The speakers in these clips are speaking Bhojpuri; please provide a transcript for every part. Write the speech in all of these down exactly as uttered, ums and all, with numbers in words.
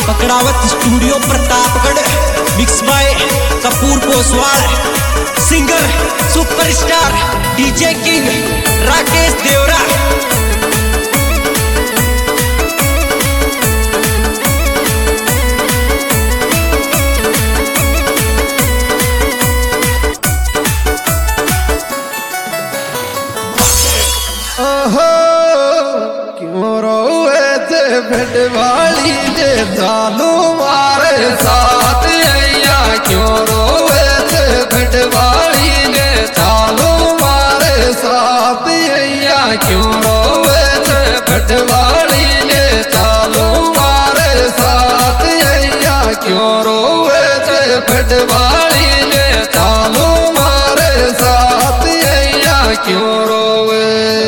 पकड़ावत studio Pratapgarh. Mix by Kapoor Poswal. Singer superstar DJ king Rakesh Devra. भेटवाली जे चालू मारे साथ अया क्यों रोवे थे भेटवाली ने चालू मारे साथ अया क्यों रोवे थे भेटवाली ने चालू मारे साथ अया क्यों रोवे थे भेटवाली ने चालू मारे साथ अया क्यों रोवे।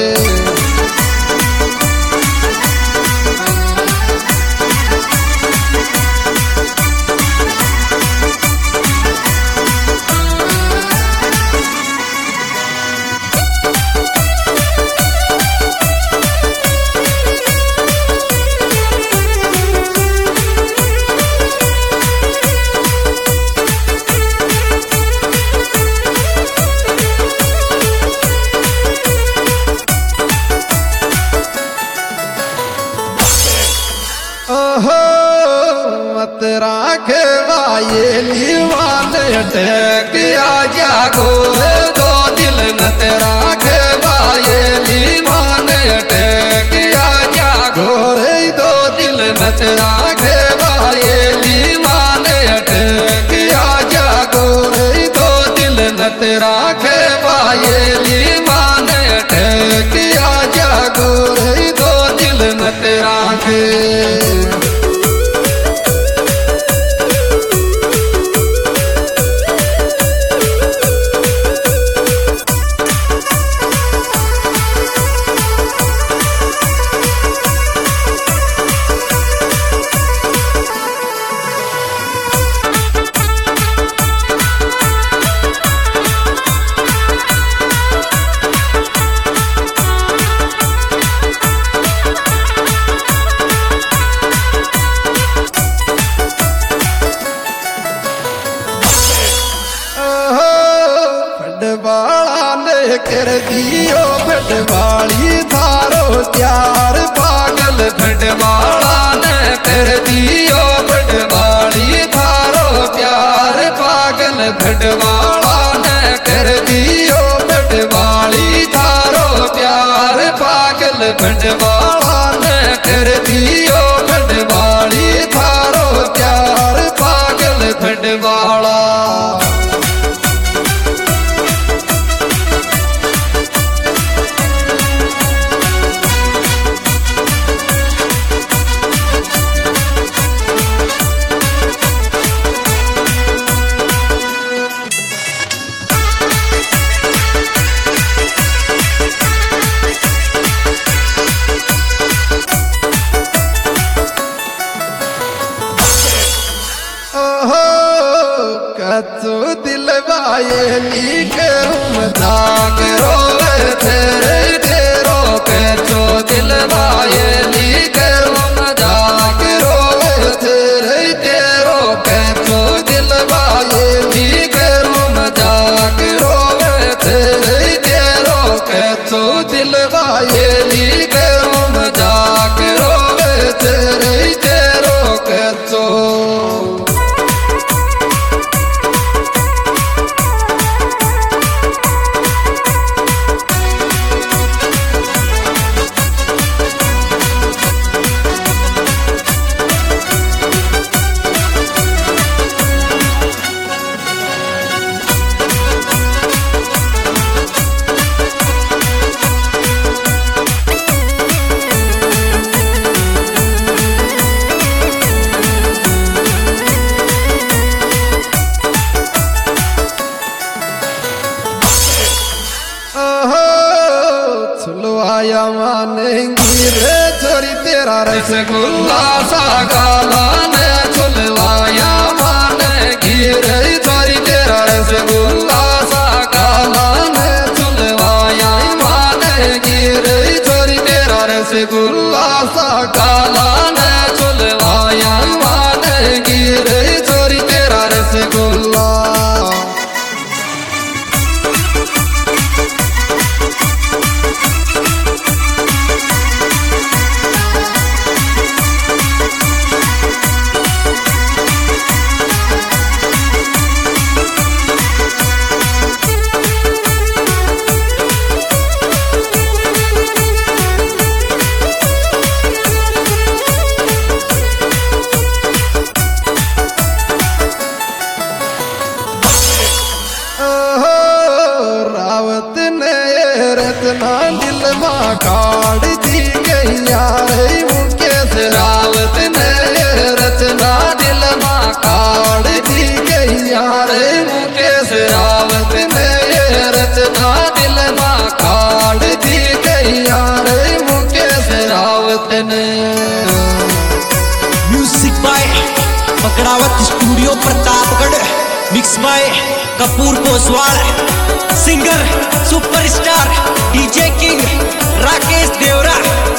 मत राखे वाये लीवान टेक आजा गोरे दो दिल मत राखे वाये लीवान टेक आजा गोरे दो दिल मत राखे वाये लीवान टेक आजा गोरे दो दिल मत राखे वाये लीवान टेक आजा गोरे दो दिल मत राखे। कर दियो भटवाली थारो त्यार पागल भटवाला ने कर दियो भटवाली थारो प्यार पागल भटवाला ने कर दियो भटवाली थारो प्यार पागल भटवाला ने कर दियो भटवाली थारो प्यार पागल भटवाला। कच्चो दिल वाये लीके मजाक रोवे तेरे तेरो कच्चो दिल वाये लीके मजाक रोवे तेरे तेरो कच्चो दिल वाये लीके मजाक रोवे तेरे तेरो कच्चो दिल वाये लीके मजाक रोवे तेरे तेरो कच्चो। आया मानेंगी रे छोरी तेरा रसगुल्ला सा गाला ने छुलवाया मानेंगी रे छोरी तेरा रसगुल्ला सा गाला ने छुलवाया मानेंगी रे छोरी तेरा रसगुल्ला सा गाला ने छुलवाया। दिल में काट दी गई यार मुकेश रावत ने रचना दिल में काट दी गई यार मुकेश रावत ने रचना दिल में काट दी गई यार मुकेश रावत ने। Music by Pakdawat studio Pratapgarh, mix by Kapoor Poswal, singer superstar DJ king Rakesh Devra.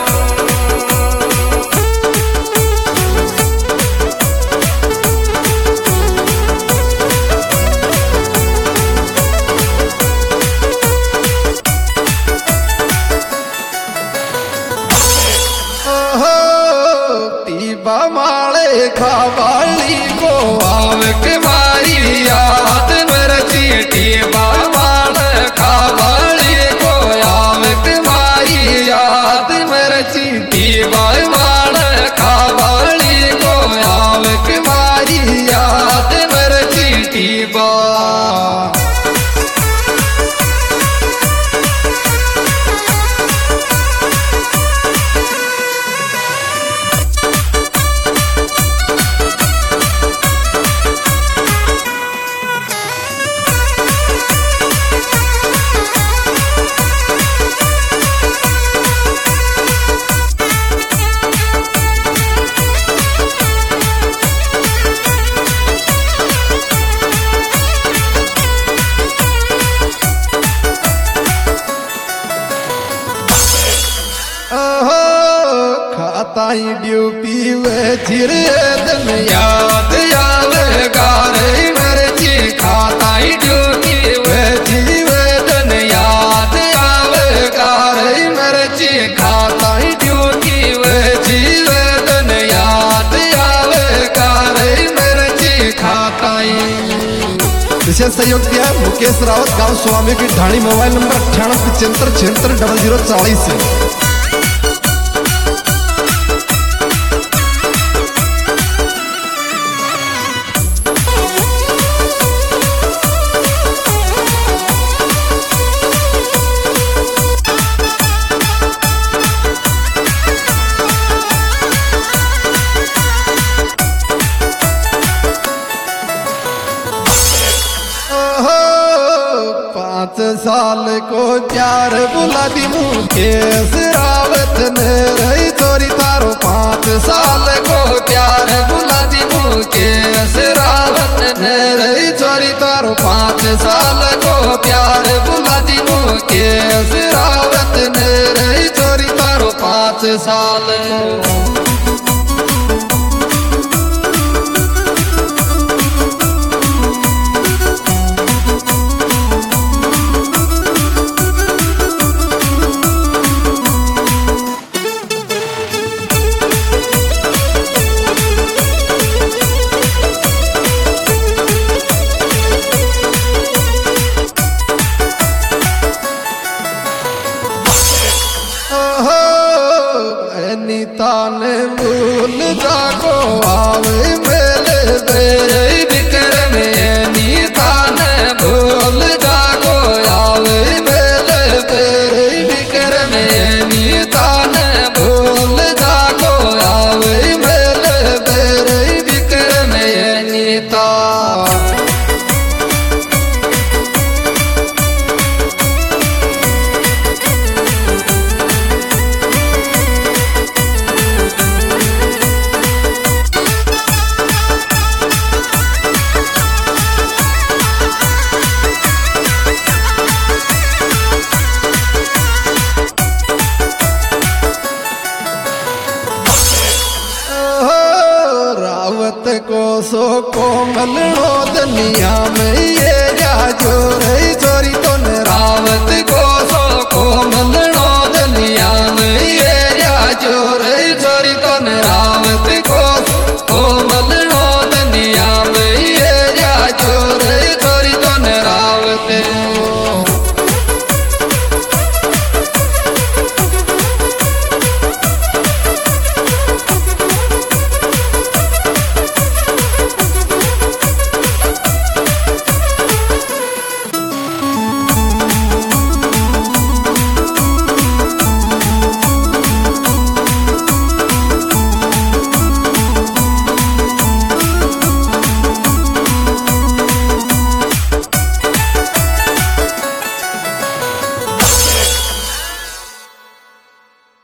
माले खावाली को आव के मारी याद मेरे चीटी बामाल खावाली को आव के मारी याद मेरे चीटी बामाल खावाली को आव के मारी याद मेरे चीटी बा। ताई ड्यूटी वे चिरे दिन याद आवे गारे मेरे जी खाताई ड्यूटी वे जीवे दिन याद आवे गारे मेरे जी खाताई ड्यूटी वे जीवे दिन याद आवे गारे मेरे जी खाताई। विशेष सहयोग दिया मुकेश रावत गांव स्वामी की ढाणी, मोबाइल नंबर अठानवे पिछहत्तर छिहत्तर डबल जीरो चालीस। पाँच साल को प्यार बुला दी मुकेश रावत ने रही चोरी तारो। पाँच साल को प्यार बुला दी मुकेश रावत ने रही चोरी तारो। पाँच साल को प्यार बुला दी मुकेश रावत ने रही चोरी तारो। पाँच साल नीता ने भूल जागो आवे मेले बेरे विक्रम नीता ने भूल जागो आवे मेले बेरे विक्रम नीता ने भूल जागो आवे मेले बेरे विक्रम नीता। को सो कोमल दुनिया में